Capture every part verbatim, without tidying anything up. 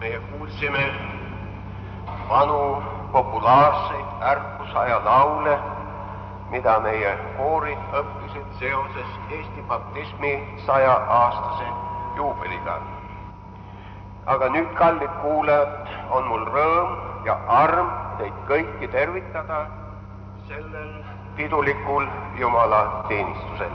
meie kuulsime vanu populaarseid ärkusaja laule, mida meie koorid õppisid seoses Eesti baptismi saja aastase juubeliga. Aga nüüd, kallid kuulajad, on mul rõõm ja arm teid kõiki tervitada sellel pidulikul Jumala teenistusel.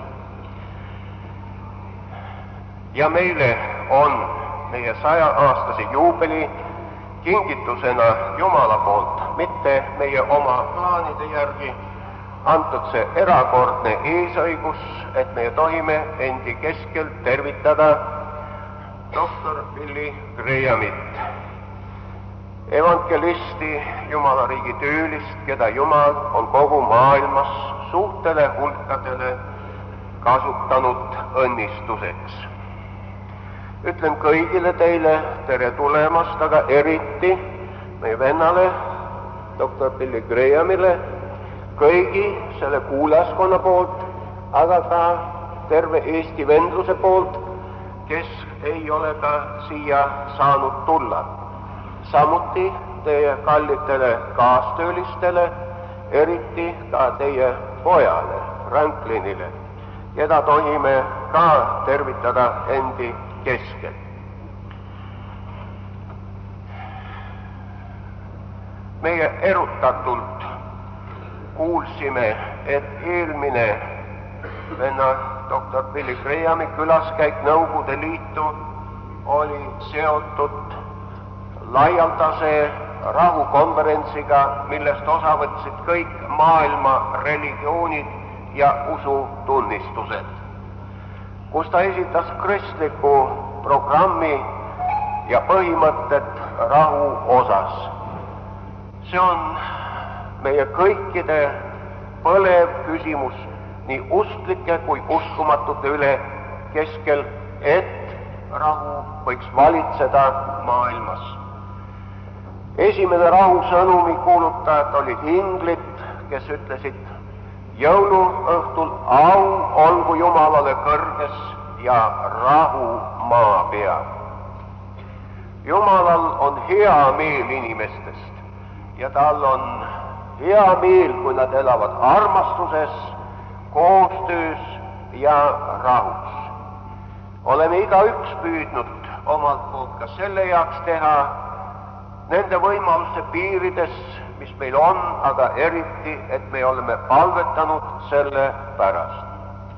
Ja meile on meie saja aastase juubeli kingitusena Jumala poolt, mitte meie oma plaanide järgi, antud see erakordne eesõigus, et meie tohime endi keskel tervitada doktor Billy Grahamit, evankelisti, Jumala riigi töölist, keda Jumal on kogu maailmas suurtele hulkadele kasutanud õnnistuseks. Ütlen kõigile teile tere tulemast, aga eriti meie vennale, doktor Billy Grahamile, kõigi selle kuulajaskonna poolt, aga ka terve Eesti vendluse poolt, kes ei ole ka siia saanud tulla. Samuti teie kallitele kaastöölistele, eriti ka teie pojale, Franklinile, keda tohime ka tervitada endi keskel. Meie erutatult kuulsime, et eelmine venna doktor Billy Grahami külaskäik Nõukogude Liitu oli seotud laialdase rahukonverentsiga, millest osa võtsid kõik maailma religioonid ja usutunnistused, kus ta esitas kristliku programmi ja põhimõtted rahu osas. See on meie kõikide põlev küsimus nii usklike kui uskumatute üle keskel, et rahu võiks valitseda maailmas. Esimene rahusõnumi kuulutajad olid inglid, kes ütlesid jõuluõhtul au olgu Jumalale kõrges ja rahu maa peal. Jumalal on hea meel inimestest ja tal on hea meel, kui nad elavad armastuses, koostöös ja rahus. Oleme igaüks püüdnud omalt poolt ka selle jaoks teha nende võimaluste piirides, mis meil on, aga eriti, et me oleme palvetanud selle pärast.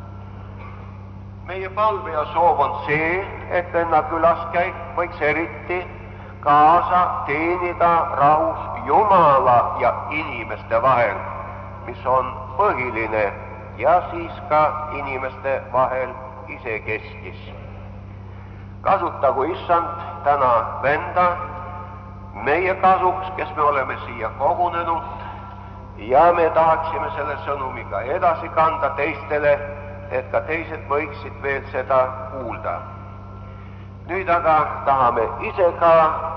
Meie palve ja soov on see, et venna külaskäik võiks eriti kaasa teenida rahus Jumala ja inimeste vahel, mis on põhiline, ja siis ka inimeste vahel isekeskis. Kasutagu issand täna venda meie kasuks, kes me oleme siia kogunenud, ja me tahaksime selle sõnumiga edasi kanda teistele, et ka teised võiksid veel seda kuulda. Nüüd aga tahame ise ka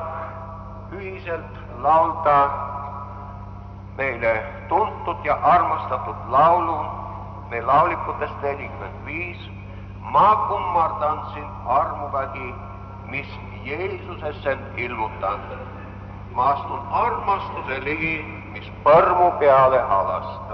ühiselt laulda meile tuntud ja armastatud laulu, me laulikutest nelikümmend viis, ma kummardan sind armuvägi, mis Jeesusesse ilmutan. Ma astun armastuse ligi, mis põrmu peale halastab.